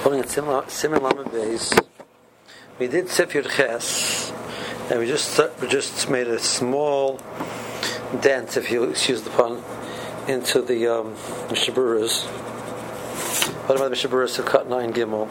Holding at Siman Lamed Beis. We did Sif Yud Ches, and we just made a small dent, if you excuse the pun, into the Mishaburas. What about the Mishaburas of Cut 9 Gimel?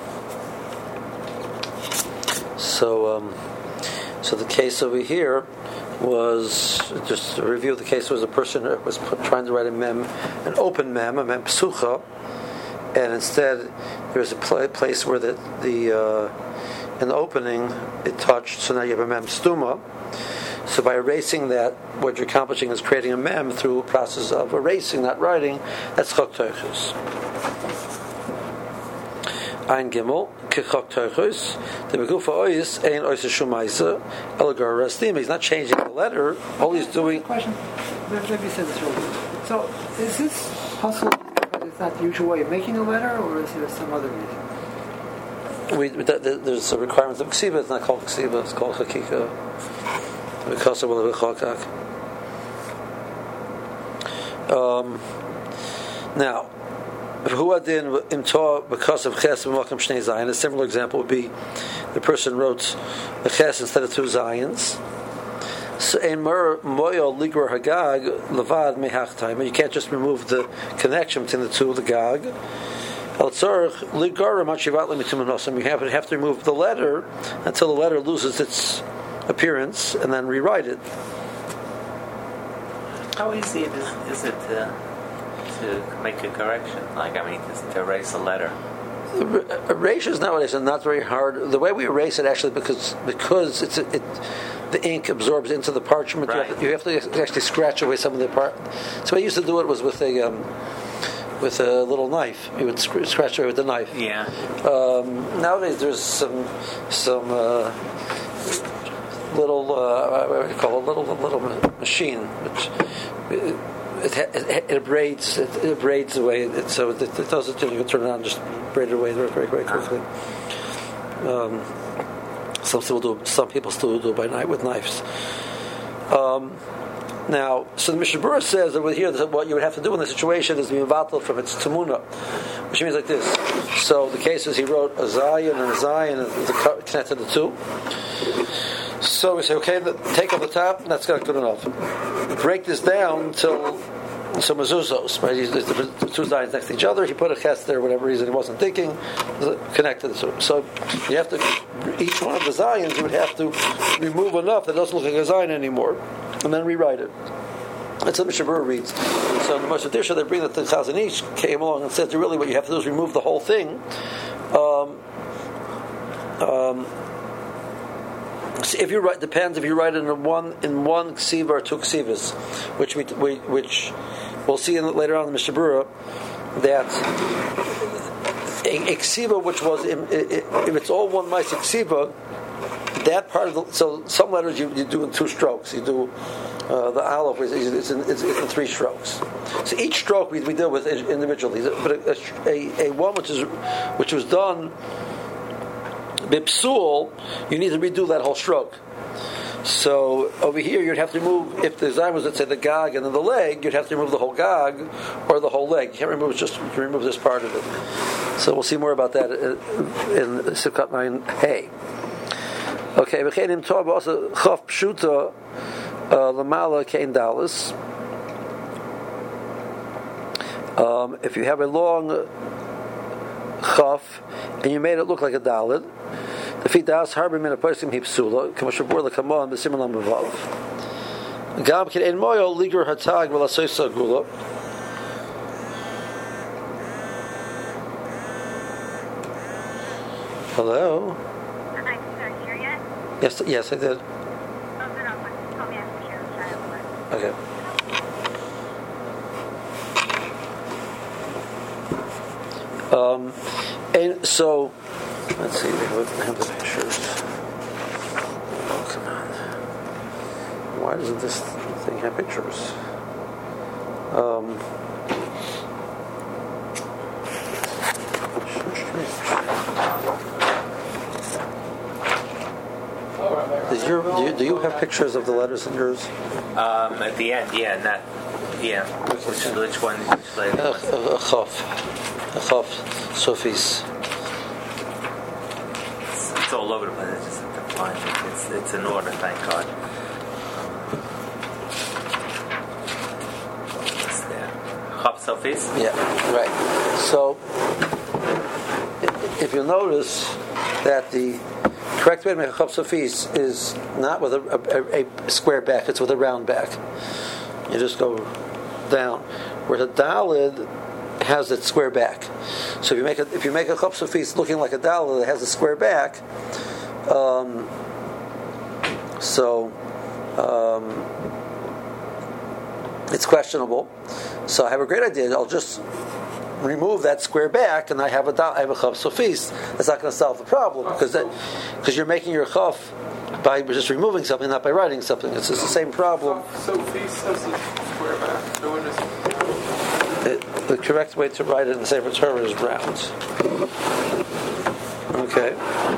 So the case over here was, just to review the case, was a person who was trying to write a mem, an open mem, a mem psucha, and instead there was a place where the in the opening it touched, so now you have a mem stuma. So by erasing that, what you're accomplishing is creating a mem through a process of erasing, not writing. That's chok toichus. Ein Gimel, kechok toichus. The begufa ois ein ois shumaisa elagar rastim. He's not changing the letter. All he's doing. Question. Maybe you said this earlier. So is this possible because it's not the usual way of making a letter, or is there some other reason? There's a requirement of ksiva. It's not called ksiva. It's called hakika. Because of now, who adin imtor because of ches b'makom shnei zayin. A similar example would be the person wrote a ches instead of two zayins. So ein moyo ligor hagag levad mehachtaim. You can't just remove the connection between the two, the gag. You have to remove the letter until the letter loses its appearance and then rewrite it. How easy is it to make a correction? To erase a letter? Erasure is nowadays not very hard. The way we erase it actually because the ink absorbs into the parchment. Right. You have to actually scratch away some of the part. So I used to do it was with a little knife. You would scratch away with the knife. Yeah. Nowadays there's some little what do you call it? Little machine which it braids away. So it doesn't. You can turn it on, and just braid it away very, very quickly. Some people still do it by night with knives. Now, so the Mishnah Berurah says that here that what you would have to do in this situation is be mevatel from its tamuna, which means like this. So the case is he wrote a zayin and a zayin and connected the two. So we say, okay, take off the top, that's not good enough. Break this down till some mezuzos, right? The two zayins next to each other. He put a ches there, whatever reason he wasn't thinking, connected. So you have to, each one of the zayins, you would have to remove enough that it doesn't look like a zayin anymore, and then rewrite it. That's what Mishnah Berurah reads. So in the Moshe Tisha, they bring that the Chazon Ish came along and said, really, what you have to do is remove the whole thing. If you write, depends if you write it in one ksiva or two ksivas, which we'll see later on in the Mishnah Berurah, that a ksiva which was if it's all one ma'aseh ksiva, that part of so some letters you do in two strokes. You do the aleph it's in three strokes. So each stroke we deal with individually, but a one which was done bipsul, you need to redo that whole stroke. So over here you'd have to remove, if the zayin was, let's say, the gag and then the leg, you'd have to remove the whole gag or the whole leg. You can't remove remove this part of it. So we'll see more about that in Sivkat 9 Okay, v'chein tov also chaf pshuta lamala kein dalis. If you have a long chaf and you made it look like a dalid, the feet das harbor min a person hipsula k'moshe borla kamon b'siman l'mavav gam k'ein moyo ligur hatag v'lasoysa gula. Hello. Did I hear yet? Yes, I did. Oh, then I'll tell me after share the child. Okay. And so, let's see, we have the pictures. Oh, come on. Why doesn't this thing have pictures? Do you have pictures of the letters in yours? At the end, not. Yeah. Which one? Which lady? Chaf, Sofis. It's all over the place. It's just to find it. It's in order, thank God. What's there? Chop Sofis? Yeah, right. So, if you'll notice that the correct way to make a Chop Sofis is not with a square back, it's with a round back. You just go down. Where the Dalid has its square back. So if you make a Chop Sofis looking like a Dalid that has a square back, it's questionable. So I have a great idea. I'll just remove that square back, and I have a Chop Sofis. That's not going to solve the problem because you're making your Chaf by just removing something, not by writing something. It's just the same problem. Sofis has a square back. No one is. The correct way to write it in the Sefer Torah is round. Okay.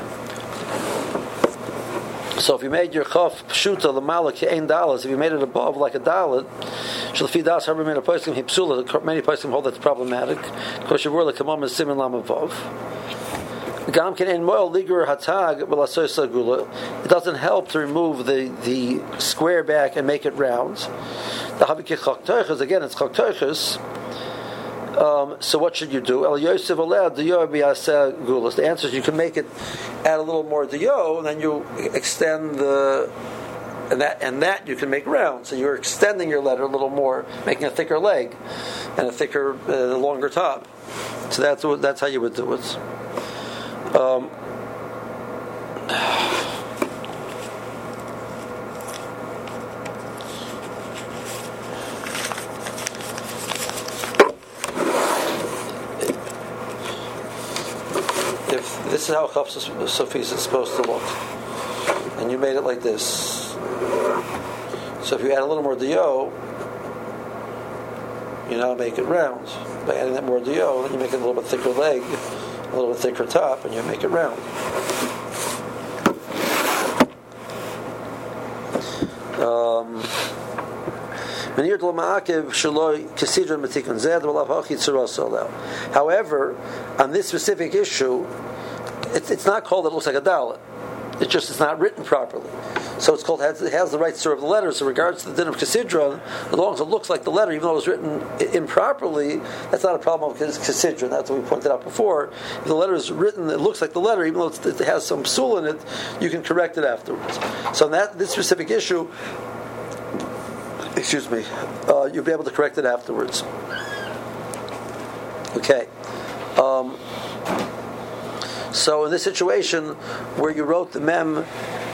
So if you made your chaf pshuta l'mala ke'ein dalas, if you made it above like a dalet, sh'lefi das harba min ha'poskim hipsula, many poskim hold that's problematic. Because you're like kamam is simin lamavav. Gam ke'ein moel ligur hatag v'lasoy sagula. It doesn't help to remove the square back and make it round. The havik chak toiches, again it's chak toiches. So what should you do? El Yosef allowed the yo b'yaseh gulas. The answer is you can make it, add a little more the yo, and then you extend and that you can make round. So you're extending your letter a little more, making a thicker leg and a longer top. So that's how you would do it. This is how Chaf Sofis is supposed to look, and you made it like this. So if you add a little more dio, you now make it round. By adding that more dio, then you make it a little bit thicker leg, a little bit thicker top, and you make it round. However, on this specific issue, it's not called that it looks like a dalet. It's not written properly. So it's called, it has the right sort of the letter. So regards to the din of Kesidron, as long as it looks like the letter, even though it was written improperly, that's not a problem with Kesidron. That's what we pointed out before. If the letter is written, it looks like the letter, even though it has some psul in it, you can correct it afterwards. So on this specific issue, you'll be able to correct it afterwards. Okay. So in this situation where you wrote the mem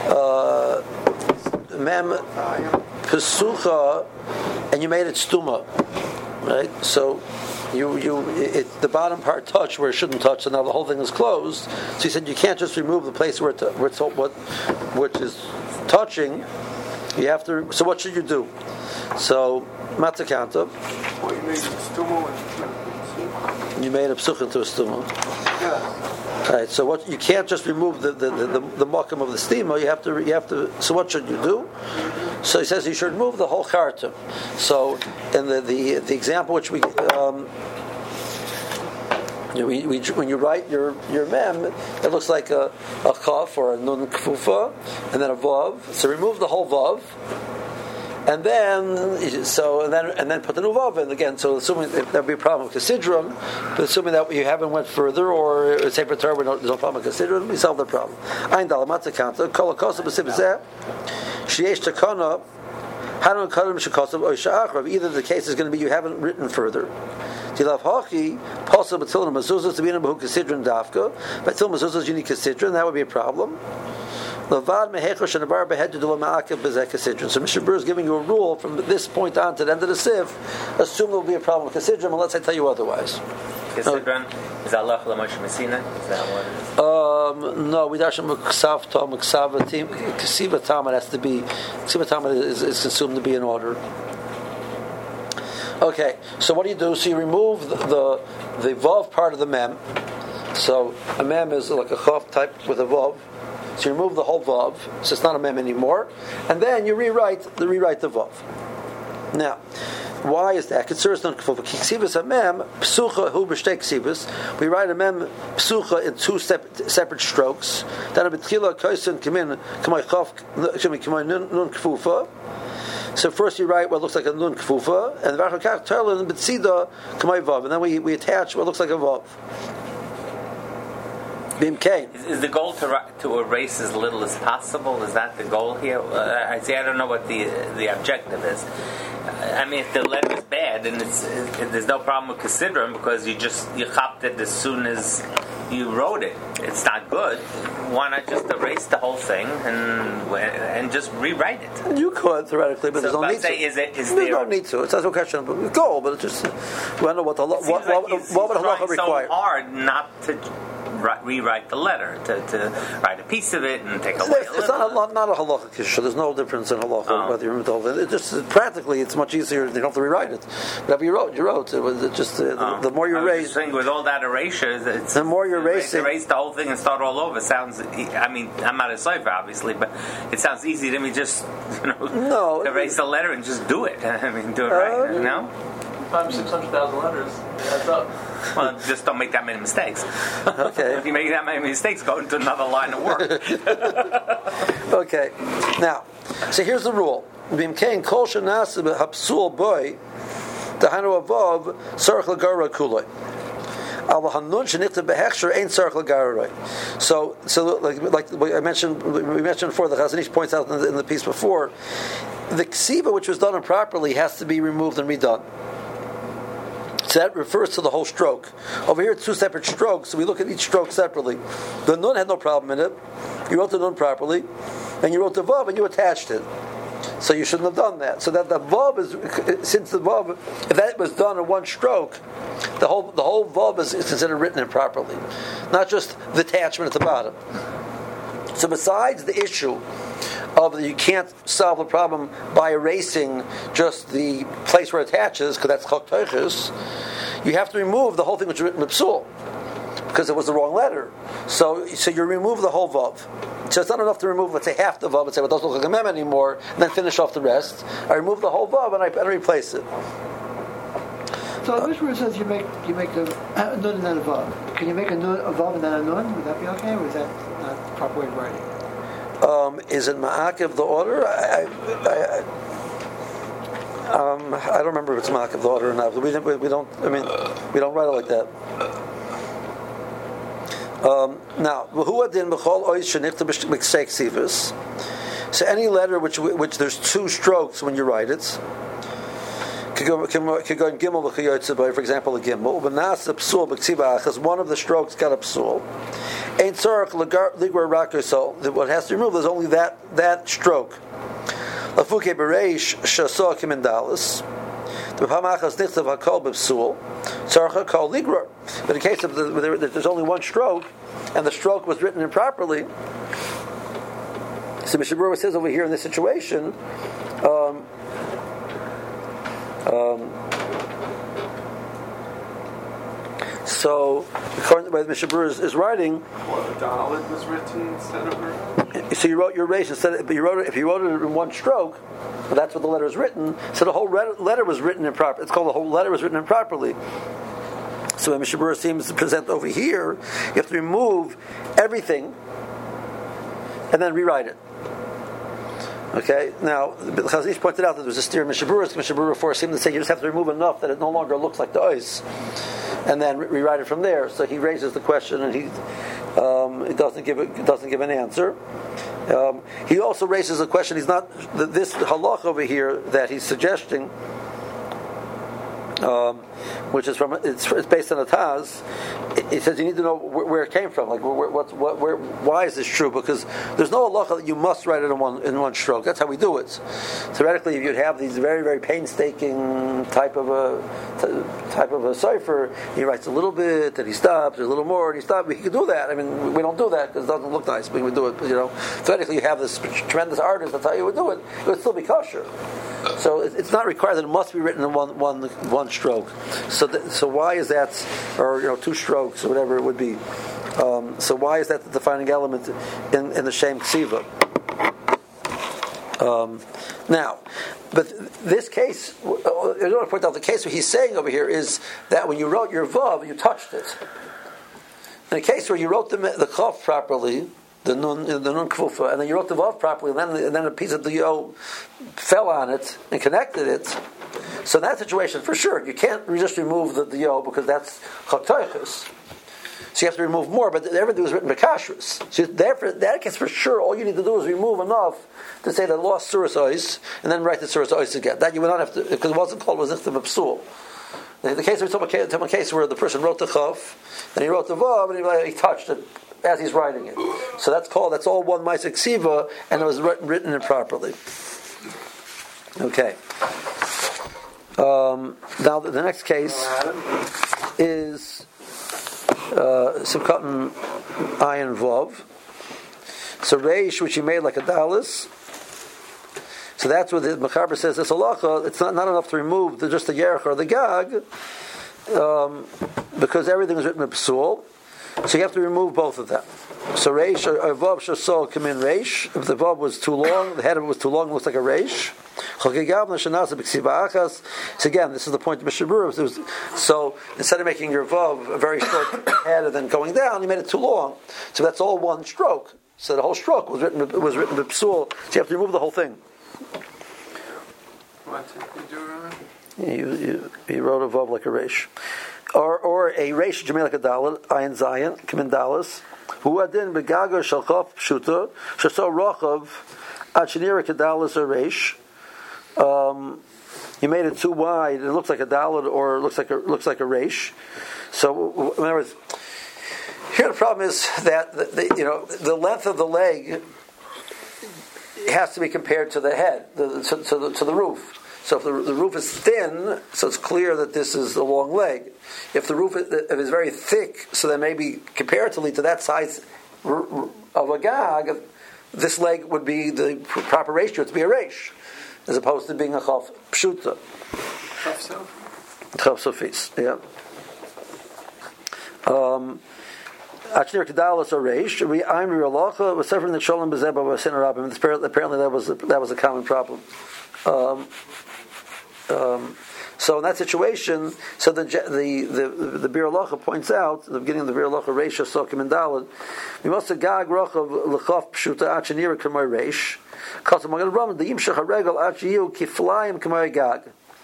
pesucha and you made it stuma, right? So the bottom part touched where it shouldn't touch, so now the whole thing is closed. So you said you can't just remove the place which is touching. You have to. So what should you do? So matzakanta. Well, you made it stuma. You made a psucha into a stuma. Yeah. Right, so you can't just remove the makam of the stima. You have to. So what should you do? So he says you should remove the whole charta. So in the example which we when you write your mem, it looks like a chaf or a nun kfufa, and then a vav. So remove the whole vav. And then put the nuvav in again. So assuming that would be a problem with Kesidron, but assuming that you haven't went further, or say for Torah, there's no problem with Kesidron, we solve the problem. Ein dalamatza counter kol hakosav b'sibzeh sheyesh takana hadon kadam shekosav or sha'achrav. Either the case is going to be you haven't written further. Tilav hachi possible b'tilna mezuzah to be in a behu Kesidron dafka. By til mezuzah you need Kesidron, that would be a problem. So Mr. Brewer is giving you a rule from this point on to the end of the Sif. Assume there will be a problem with Kesidron unless I tell you otherwise. Kesidron is Allah Moshe Messina? Is that what it is? No, we dash Muksav Tom Muksavatim Ksiva Tam. It has to be Ksiva Tam is consumed to be in order. Okay, so what do? So you remove the vav part of the mem. So a mem is like a chaf type with a vav. So you remove the whole vav, so it's not a mem anymore, and then you rewrite the vav. Now, why is that? We write a mem psucha in two separate strokes. So first you write what looks like a nun kfufa, and then we attach what looks like a vav. Is the goal to erase as little as possible? Is that the goal here? I don't know what the objective is. I mean, if the letter is bad, and there's no problem with considering because you chopped it as soon as you wrote it. It's not good. Why not just erase the whole thing and just rewrite it? You could theoretically, but there's no need to. There's no need to. It's not a question of goal, but it's just we don't know what what would halacha require. So hard not to rewrite the letter, to write a piece of it and take away a little. It's not a halacha issue. There's no difference in halacha whether you remove the whole thing. It just practically, it's much easier. You don't have to rewrite it. Whatever you wrote. It was just the more you erase. With all that erasure, the more you're erasing, erase the whole thing and start all over. Sounds. I mean, I'm not a cipher, obviously, but it sounds easy to me. Just erase the letter and just do it. I mean, do it right. No. 600,000 letters. That's up. Well, just don't make that many mistakes. Okay. If you make that many mistakes, go into another line of work. Okay. Now, so here's the rule. Bimkein kol shenasa b'hapsul boy dahanu avav tzarich l'gara kuloi. Al hanun shenichtav behechsher ain't tzarich l'gara. So like I mentioned, we mentioned before. The Chazon Ish points out in the piece before, the ksiva which was done improperly has to be removed and redone. So that refers to the whole stroke. Over here, it's two separate strokes, so we look at each stroke separately. The nun had no problem in it. You wrote the nun properly, and you wrote the vav, and you attached it. So you shouldn't have done that. So that the vav is, since the vav, if that was done in one stroke, the whole vav is considered written improperly, not just the attachment at the bottom. So besides the issue of you can't solve the problem by erasing just the place where it attaches, because that's chok teiches, you have to remove the whole thing which is written in psul, because it was the wrong letter. So you remove the whole vav. So it's not enough to remove, let's say, half the vav and say, well, it doesn't look like a mem anymore, and then finish off the rest. I remove the whole vav and I replace it. So the Mishnah says you make a nun and then a vav. Can you make a vav and then a nun? Would that be okay, or is that not the proper way of writing? Is it ma'akev the order? I don't remember if it's ma'akev the order or not. We don't. I mean, we don't write it like that. Now, so any letter which there's two strokes when you write it. Could go in gimel v'chayotze, for example, a gimel. V'nasa psul b'ksiva achas. One of the strokes got a psul. Ain't tzarich ligor raker. So what has to remove is only that stroke. Lafuke bereish shasah kimendalis. The pamachas nichtav hakol b'psul. Tzarich hakol ligor. But in case of there's only one stroke, and the stroke was written improperly. So Mishnah Berurah says over here in this situation. So, according to the way Mishnah Berurah is writing, the Dalit was written instead of her. So you wrote your resh instead. But you wrote it. If you wrote it in one stroke, well, that's what the letter is written. So the whole letter was written improperly. It's called the whole letter was written improperly. So when Mishnah Berurah seems to present over here, you have to remove everything and then rewrite it. Okay. Now, the Chazon Ish pointed out that there was a steer in Mishnah Berurah. Mishnah Berurah forced him to say you just have to remove enough that it no longer looks like the ois, and then rewrite it from there. So he raises the question, and he doesn't give an answer. He also raises a question. He's not this halach over here that he's suggesting. Which is it's based on a Taz. It says you need to know where it came from. Like why is this true? Because there's no halacha that you must write it in one stroke. That's how we do it. Theoretically, if you'd have these very very painstaking type of a cipher, he writes a little bit, and he stops, a little more, and he stops. We can do that. I mean, we don't do that because it doesn't look nice. But we do it. Theoretically, you have this tremendous artist. That's how you would do it. It would still be kosher. So it's not required that it must be written in one stroke. So why is that, or two strokes or whatever it would be? So why is that the defining element in the Shem Ksiva? Now, but this case, I want to point out the case what he's saying over here is that when you wrote your vav, you touched it. In a case where you wrote the chaf properly, the nun kfufa, and then you wrote the vav properly, and then a piece of the yo fell on it and connected it. So in that situation, for sure, you can't just remove the yo because that's chaktoiches. So you have to remove more, but everything was written bekashrus. So therefore, in that case, for sure, all you need to do is remove enough to say that lost suras ois, and then write the suras ois again. That you would not have to, because it wasn't called wazichtim absul. The case we're talking about a case where the person wrote the chaf, then he wrote the vav, and he touched it as he's writing it. So that's all one ma'aseh ksiva, and it was written improperly. Okay. Now the next case is Simkatan Ayin Vav. So Reish, which he made like a dalis. So that's what the Mechaber says. This halacha, it's not enough to remove just the yerach or the gag, because everything is written in psul. So you have to remove both of them. So Reish or Vav Shasol come in Reish. If the Vav was too long, the head of it was too long, it looks like a Reish. So again, this is the point of Mishabur. So instead of making your Vav a very short head and then going down, you made it too long. So that's all one stroke. So the whole stroke was written with psul. So you have to remove the whole thing. What did you do? He wrote a Vav like a Reish. Or a Reish Jamil like a Dalet, Ayin Zayin, Kimin Dalas, who adin begaga shalchaf pshuta, shaso rochav, achinira kedalas or Reish. You made it too wide. It looks like a dalet, or it looks like a reish. So, in other words, here the problem is that the length of the leg has to be compared to the head, to the roof. So if the roof is thin, so it's clear that this is a long leg. If the roof is very thick, so then maybe comparatively to that size of a gag, this leg would be the proper ratio to be a reish, as opposed to being a chaf pshuta. Chaf sofis, yeah. Achnir kedalas or reish. I'm realacha was suffering the shalom bezeba was sin rabim. Apparently that was a common problem. So in that situation, so the Bir Halacha points out at the beginning of the Bir Halacha Reish Sokim and Dalad, we must gag rochav lechaf pshuta achenira kamay reish. Because I'm going to run the yimshach haregel achiyu kiflayim kamay gag.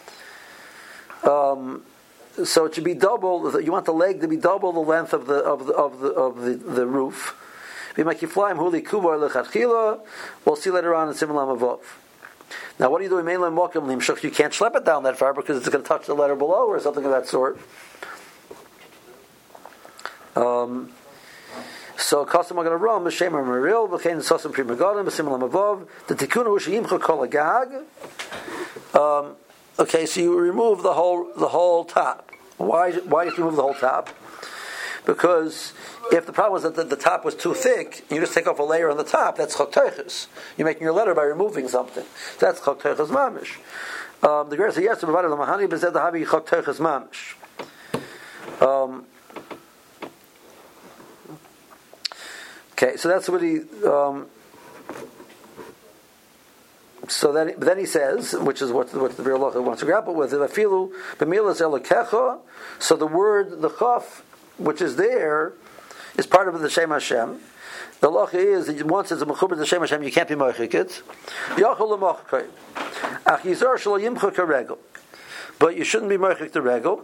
So it should be double. You want the leg to be double the length of the roof. We'll see later on in Simulam Avov. Now, what do you do in mainland Mokim Limshach? You can't schlep it down that far because it's going to touch the letter below or something of that sort. So, Kasam Agan Ram, B'Shem Maril, B'Chein Sosam Primagodim, B'Simulam Avov, the Tikkun Ushayimcha Kol Agag. Okay, so you remove the whole top. Why do you remove the whole top? Because if the problem was that the top was too thick, you just take off a layer on the top, that's choktoiches. You're making your letter by removing something. That's choktoiches mamish. The Gemara says, yes, the Mahani bezed the habi choktoiches mamish. Okay, so that's what he... So then he says, which is what the Bir Halacha wants to grapple with, so the word, the chaf, which is there, is part of the Shem Hashem. The halacha is that once it's a mechuber to Shem Hashem, you can't be mochik it. But you shouldn't be mochik the regel.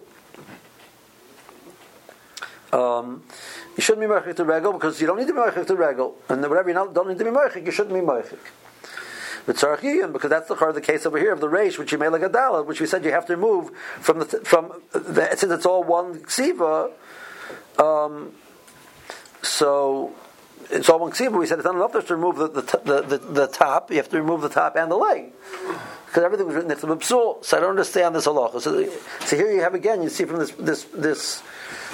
You shouldn't be mochik the regel because you don't need to be mochik the regel, and whatever you don't need to be mochik, you shouldn't be mochik. Because that's the case over here of the reish, which you made like a dalet, which we said you have to remove from the since it's all one ksiva. So it's all one ksiva. We said it's not enough just to remove the top. You have to remove the top and the leg because everything was written next to the psul. So I don't understand this halacha. So here you have again. You see from this.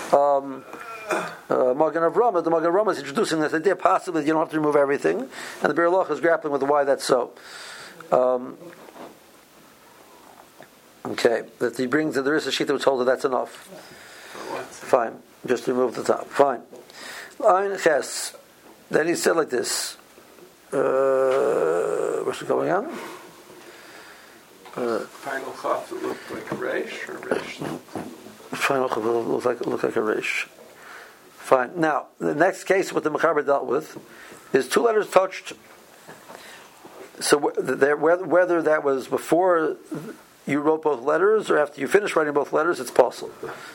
Magen Avraham, the Magen Avraham is introducing this idea possibly you don't have to remove everything, and the Bir Halacha is grappling with why that's so. Okay, that he brings that there is a sheet that was told that that's enough. Fine, just remove the top. Fine. Ein Ches. Then he said like this. Where what's going on. Final chaf that looked like a resh or resh? Final chaf looked like a resh. Fine. Now, the next case what the Mechaber dealt with is two letters touched. So whether that was before you wrote both letters or after you finished writing both letters, it's possible.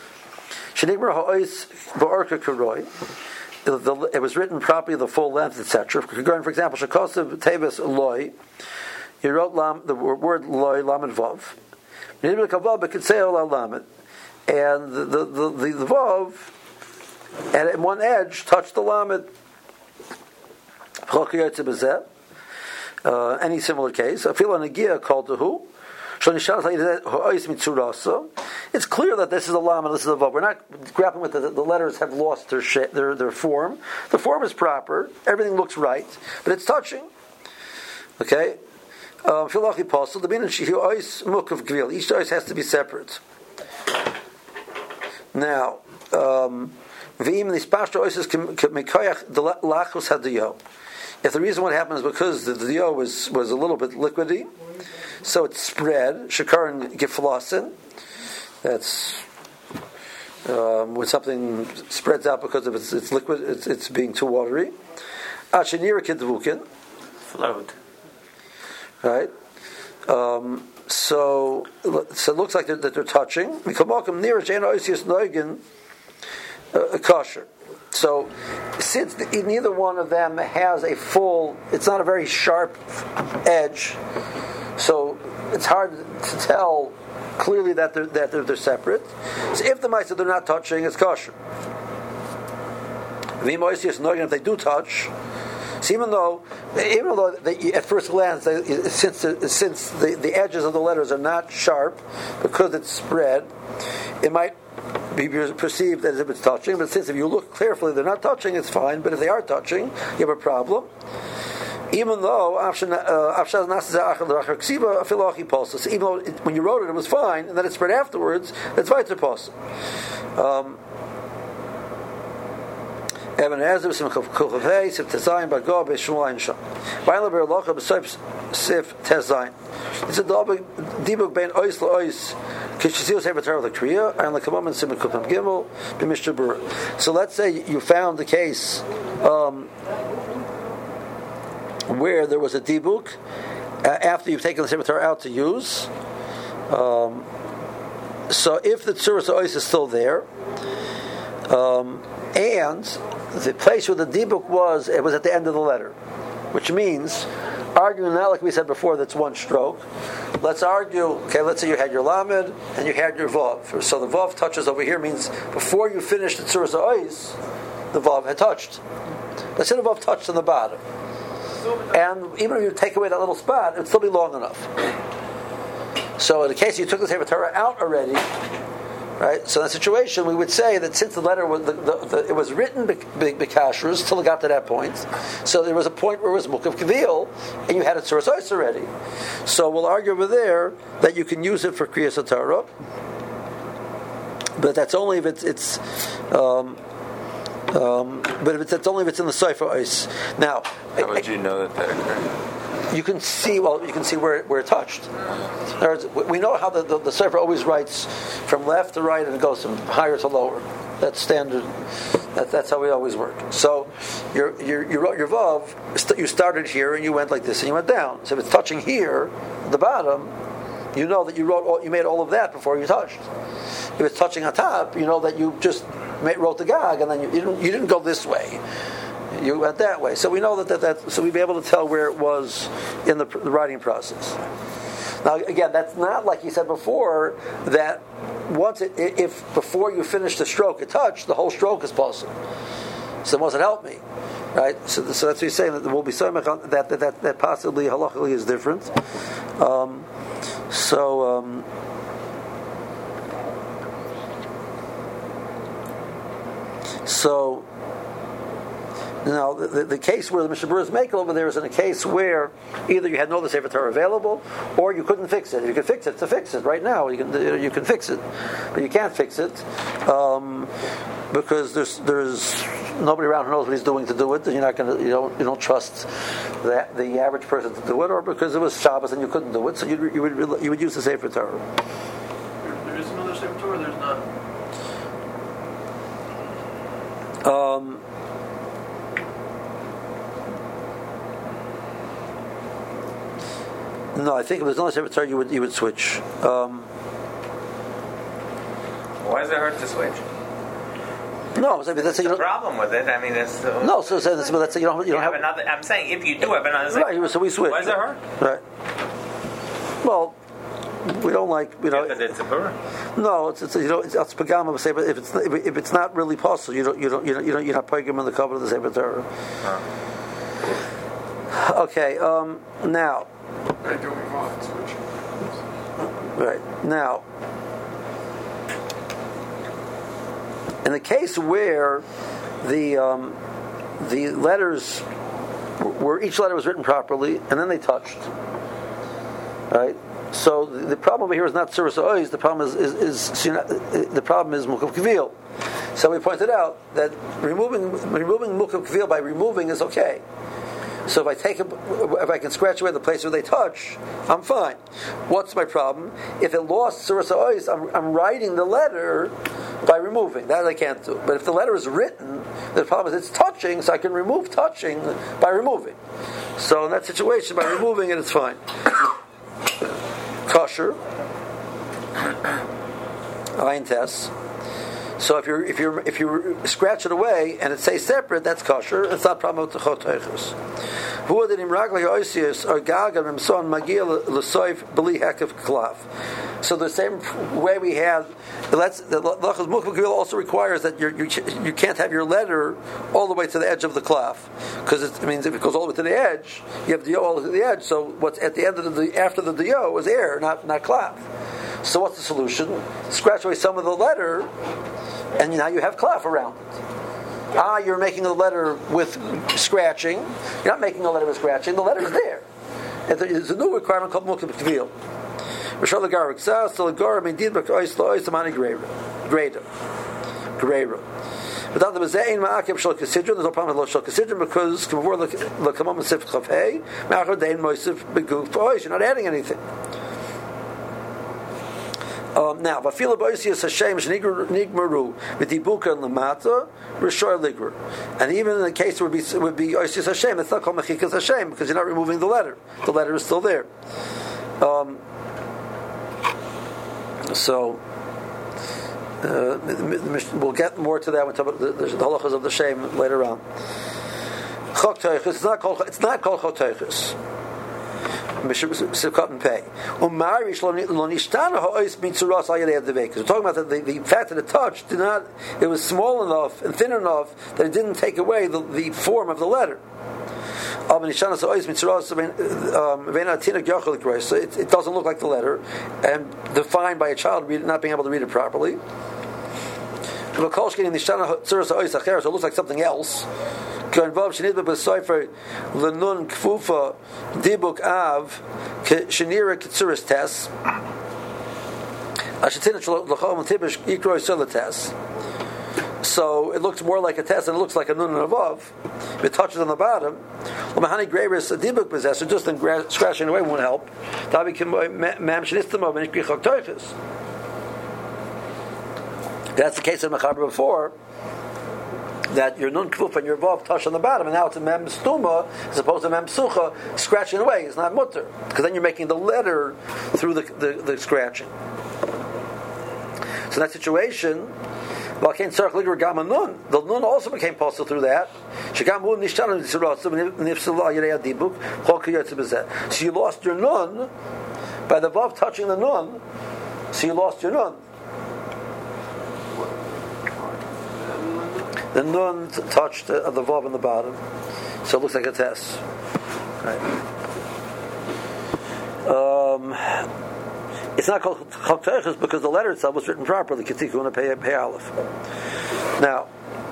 It was written properly, the full length, etc. For example, Shekosav Tevis Loi, you wrote the word Loi, Lamed Vav. And the Vav, and at one edge, touched the Lamed. Any similar case, I feel an Agia called to who? It's clear that this is a lam and this is a vav. We're not grappling with the letters have lost their form. The form is proper. Everything looks right, but it's touching. Okay. Each choice has to be separate. Now, if the reason what happened is because the dio was a little bit liquidy, so it spread. Shakar and giflasin. That's when something spreads out because of it's liquid. It's being too watery. Ashenira kidvukin. Flowed. Right. So it looks like that they're touching. Kosher. So, since neither one of them has a full, it's not a very sharp edge, so it's hard to tell clearly that they're separate. So, if the mice they're not touching, it's kosher. If they do touch, so even though they, at first glance, since the edges of the letters are not sharp because it's spread, it might be perceived as if it's touching, but since if you look carefully they're not touching, it's fine. But if they are touching, you have a problem. Even though even though when you wrote it was fine, and then it spread afterwards, it's weiter possible. Even as Sif Tezayin Bago B'Shmuel Sham. Finally, Berlocha B'Sif Sif Tezayin. It's a dibuk bein ois laois. Kishisius have a terrible kriya, and like a woman Simon Kupam Gimel b'Mishter Bur. So let's say you found the case where there was a dibuk after you've taken the Sefer out to use. So if the Tzuras Ois is still there, and the place where the dibuk was, it was at the end of the letter, which means, arguing not like we said before, that's one stroke. Let's argue, okay, let's say you had your lamed and you had your vav. So the vav touches over here means before you finished the tzuras ha'ois, the vav had touched. Let's say the vav touched on the bottom. And even if you take away that little spot, it would still be long enough. So in the case you took the Sefer Torah out already, right? So in that situation, we would say that since the letter was it was written b'kashrus till it got to that point, so there was a point where it was mukav kavil, and you had it tzuras ha'ois already. So we'll argue over there that you can use it for kriyas Torah, but that's only if it's that's only if it's in the Sefer Ois. Now, how would you know that occurred? You can see where it touched. In other words, we know how the Sefer always writes from left to right and it goes from higher to lower. That's standard. That's how we always work. So you wrote your vav. You started here and you went like this and you went down. So if it's touching here, at the bottom, you know that you made all of that before you touched. If it's touching on top, you know that you just wrote the gag and then you didn't go this way. You went that way. So we know that so we'd be able to tell where it was in the writing process. Now again, that's not like you said before that if before you finish the stroke it touched, the whole stroke is possible. So it mustn't help me, right? So that's what he's saying, that there will be some that possibly halachically is different. So now the case where the Mishnah Berurah is making over there is in a case where either you had no other Sefer Torah available or you couldn't fix it. If you could fix it, to fix it right now, you can fix it, but you can't fix it because there's nobody around who knows what he's doing to do it, then you're not going to, you don't trust the average person to do it, or because it was Shabbos and you couldn't do it, so you would use the Sefer Torah. There is another Sefer Torah. There's not. No, I think if there's another Sefer Torah, you would switch. Why does it hurt to switch? No, that's the problem with it. I mean, it's no. So that's you don't have another. I'm saying if you do have another, right. So we switch. Why does it hurt? Right. Well, we don't like Because it's a burr. No, it's pagama. Say, but if it's not really possible, you're not putting him in the cover of the Sefer Torah. Okay. Now. Right now. In the case where the letters where each letter was written properly and then they touched, right? So the problem over here is not Tzuras Ha'ois. The problem is Mukav Kavil. So we pointed out that removing Mukav Kavil by removing is okay. So if I can scratch away the place where they touch, I'm fine. What's my problem? If it lost Tzuras Ha'ois, I'm writing the letter by removing. That I can't do. But if the letter is written, the problem is it's touching, so I can remove touching by removing. So in that situation, by removing it, it's fine. Kosher. Ayin Tes. So if you scratch it away and it stays separate, that's kosher. It's not a problem with the choteichus. So the same way we have, the Lachas Mukha also requires that you can't have your letter all the way to the edge of the klaf, because it means if it goes all the way to the edge, you have the yo all the way to the edge. So what's at the end of after the yo is air, not klaf. So what's the solution? Scratch away some of the letter, and now you have klaf around it. You're making a letter with scratching. You're not making a letter with scratching. The letter is there. It's a new requirement called Mukha B'Kvil. Rishon Lagarik says, "So Lagarim indeed b'Ois Lois Amani Greda." But on the Mazein Ma'akim Shal Kasidron, there's no problem with Shal Kasidron because before the Kamam Sif Chafei, Ma'achar Dein Moisif Beguf Ois. You're not adding anything. Now, Vafila Boisius Hashem Nigmaru V'Dibuka and Lamata Rishor Ligr, and even in the case would be Oisius Hashem, it's not called Mechikas Hashem because you're not removing the letter. The letter is still there. So we'll get more to that when we talk about the halachas of the Shem later on. Chok Teichus, it's not called Chok Teichus. We're talking about the fact that it touched it was small enough and thin enough that it didn't take away the form of the letter. So it doesn't look like the letter, and defined by a child not being able to read it properly. So it looks like something else. Because it looks more like a test and it looks like a nun and a vav. If it touches on the bottom, just in scratching away won't help. That's the case of Mechaber before, that your nun kfuf and your vav touch on the bottom, and now it's a mem stuma as opposed to mem sucha, scratching away. It's not mutter, because then you're making the letter through the scratching. So in that situation, the nun also became possible through that. So you lost your nun by the vav touching the nun, so you lost your nun. The nun touched the vav on the bottom, so it looks like a test. Right. It's not called Chok Teichus because the letter itself was written properly. Ketikun Pei Aleph. Now,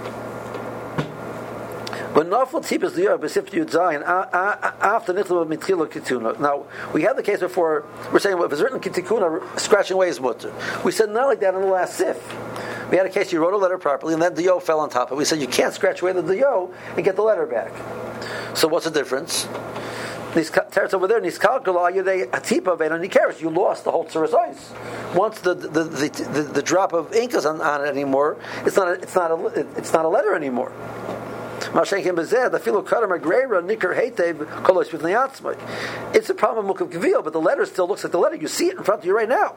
when Nafal Tzipus the Yob Besif Yud Zayin after Nichlu Mitchila Kituna. Now we had the case before. We're saying if it's written Kitikuna, scratching away is mutter. We said not like that in the last sif. We had a case, you wrote a letter properly, and then the yo fell on top of it. We said you can't scratch away the yo and get the letter back. So what's the difference? Teretz over there, you lost the whole tzuras ois. Once the drop of ink is on it anymore, it's not a letter anymore. It's a problem of Mukav Gevil, but the letter still looks like the letter. You see it in front of you right now.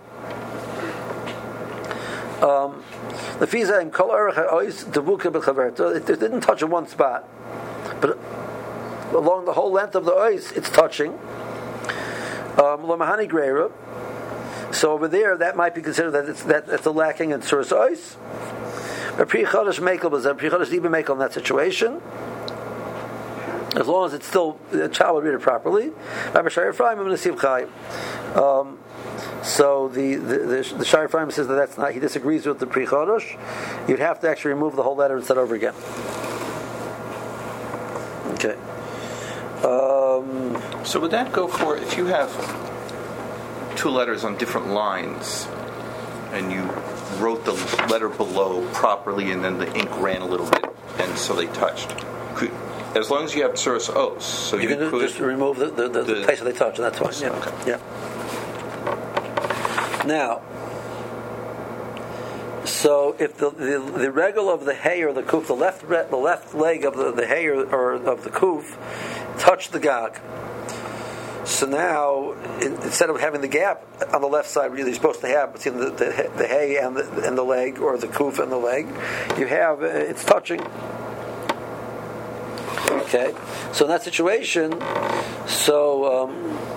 The Fiza and Kol Erech HaOis Devuka B'Chaverta, it didn't touch in one spot, but along the whole length of the ois, it's touching. Lamahani Greira. So over there, that might be considered that's a lacking in tzuras ois. Pri Chodesh Mekel was Pri Chodesh Diba Mekel in that situation. As long as it's still the child would read it properly. Rabbi Shai Ephraim and Nesiv Chai. So the Shai Ephraim says that's not. He disagrees with the Pri Chodesh. You'd have to actually remove the whole letter and start over again. Okay. So would that go for if you have two letters on different lines and you wrote the letter below properly and then the ink ran a little bit and so they touched? As long as you have tzuras os, so you can could just remove the place where they touch, and that's fine. Yeah. Okay. Yeah. Now, so if the regal of the hay or the kuf, the left leg of the hay or of the kuf, touched the gag. So now, instead of having the gap on the left side, you're supposed to have between the hay and the leg, or the kuf and the leg, you have it's touching. Okay, so in that situation, so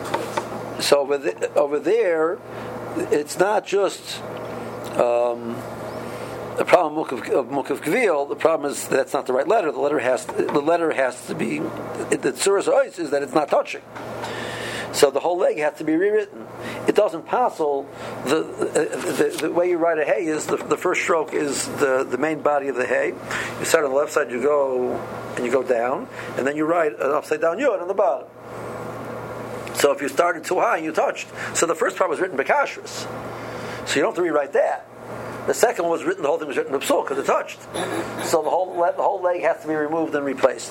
over there, it's not just a problem of Mukav Gevil. The problem is that's not the right letter. The letter has to be. The tzuras ois is that it's not touching. So the whole leg has to be rewritten. It doesn't passel. The way you write a hay is the first stroke is the main body of the hay. You start on the left side, you go down, and then you write an upside down yod on the bottom. So if you started too high and you touched, so the first part was written bekashrus, so you don't have to rewrite that. The second one was written. The whole thing was written b'psul because it touched. So the whole leg has to be removed and replaced.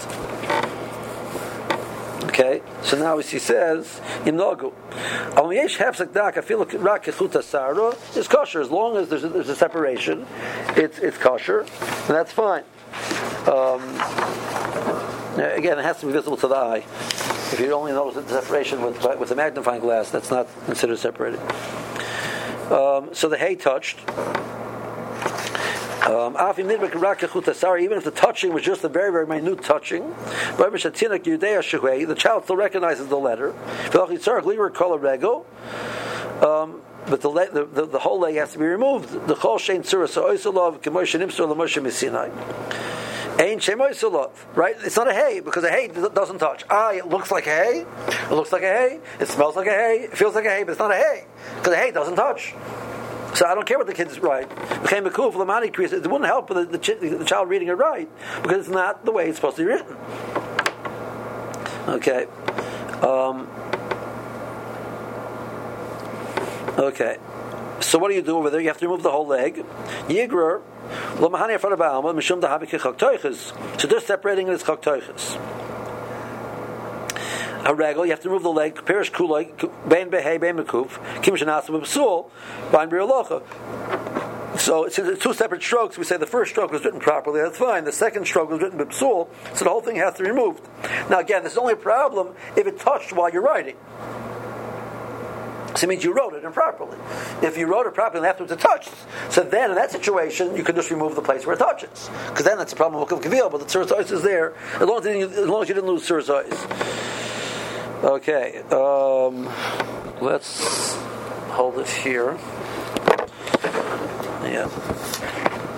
Okay, so now as he says, in Nagu, it's kosher as long as there's a separation. It's kosher, and that's fine. Again, it has to be visible to the eye. If you only notice the separation with a magnifying glass, that's not considered separated. So the hay touched. Even if the touching was just a very, very minute touching, the child still recognizes the letter. But the whole leg has to be removed. The whole shein tzuras oisolov k'moshe nimsor l'moshe misinai. Ein shem oisolov, right? It's not a hay because a hay doesn't touch. It looks like a hay. It looks like a hay. It smells like a hay. It feels like a hay, but it's not a hay because a hay doesn't touch. So I don't care what the kids write. It wouldn't help with the child reading it right because it's not the way it's supposed to be written. Okay. Okay. So what do you do over there? You have to remove the whole leg. Yigrer. So they're separating it as chok a regal, you have to remove the leg. Perish kulay, bein behei, bein mekuf, kim shenasa b'psul, bein b'irlocha. So since it's two separate strokes, we say the first stroke was written properly. That's fine. The second stroke was written b'psul, so the whole thing has to be removed. Now again, this is only a problem if it touched while you're writing. So it means you wrote it improperly. If you wrote it properly and afterwards it touched, so then in that situation you can just remove the place where it touches, because then that's a problem of Gevil. But the tzuras ois is there as long as you didn't lose tzuras ois. Okay, let's hold it here. Yeah.